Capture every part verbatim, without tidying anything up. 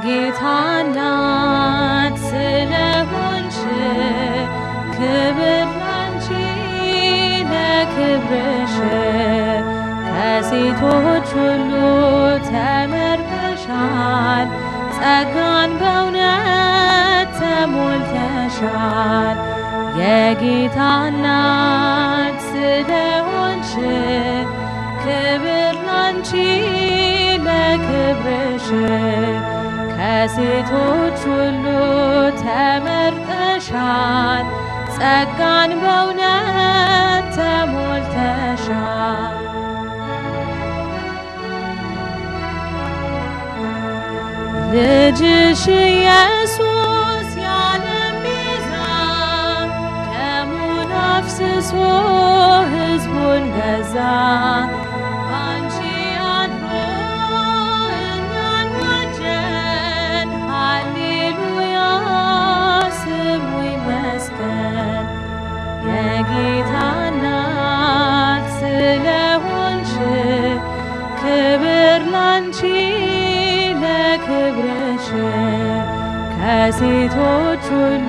የጌታ እናት ስለሆንሽ ክብር ላንቺ ለክብርሽ ከሴቶች ሁሉ ተመርጠሻል ጸጋን በእውነት ተሞልተሻል የጌታ እናት ስለሆንሽ ክብር ላንቺ ለክብርሽ ከሴቶች ሁሉ ተመርጠሻል ጸጋን በእውነት ተሞልተሻል ልጅሽ ኢየሱስ የዓለም ቤዛ ደሙን አፍስሶ ሕዝቡን ገዛ ባንቺ አድሮ እኛን ዋጀን ሃሌሉያ ስሙ ይመስገን የጌታ እናት ስለሆንሽ ክብር ላንቺ ለክብርሽ ከሴቶች ሁሉ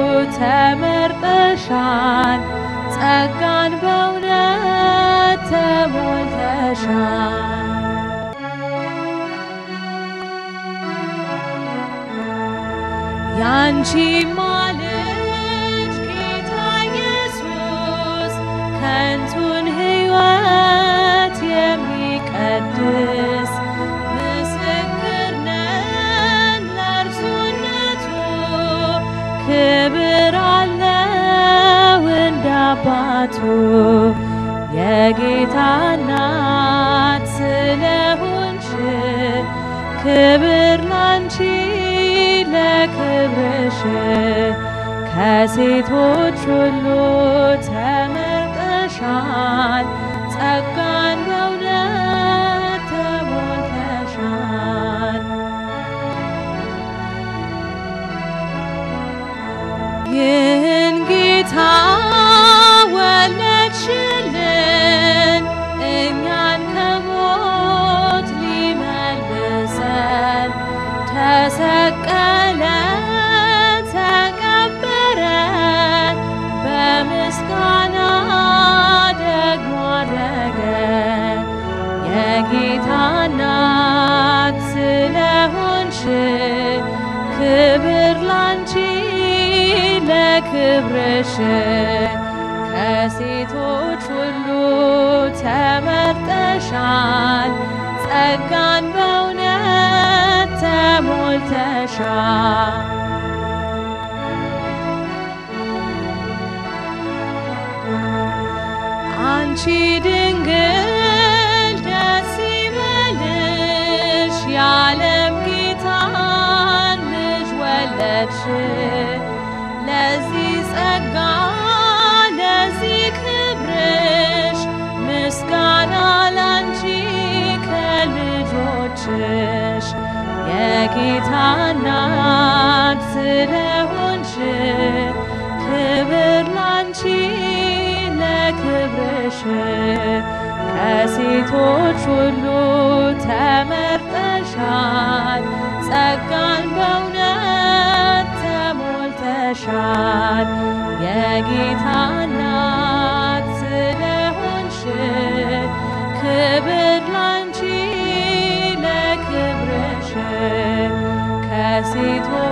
ተመርጠሻል ጸጋን በእውነት ተሞልተሻል ያንቺ ልጅ ጌታ ኢየሱስ ከንቱን ሕይወት የሚቀድስ ክብር አለው እንደ አባቱ የጌታ እናት ስለሆንሽ ክብር ላንቺ ለክብርሽ ከሴቶች ሁሉ ተመርጠሻል ጸጋን በእውነት ተሞልተሻል ይህን ጌታ ወለድሽልን እኛን ከሞት ሊመልሰን ተሰቀለ ተቀበረ በምስጋና ደግሞ አረገ የጌታ እናት ስለሆንሽ ክብር ላንቺ ለክብርሽ ከሴቶች ሁሉ ተመርጠሻል ጸጋን በእውነት ተሞልተሻል አንቺ ድንግል ደስ ይበልሽ የዓለም ጌታን ልጅ ወለድሽ ለዚህ ጸጋ ለዚህ ክብርሽ ምስጋና ላንቺ ከልጆችሽ የጌታ እናት ስለሆንሽ ክብር ላንቺ ለክብርሽ ከሴቶች ሁሉ ተመርጠሻል ጸጋን በእውነት ተሞልተሻል የጌታ እናት ስለሆንሽ ክብር ላንቺ ለክብርሽ ከሴቶች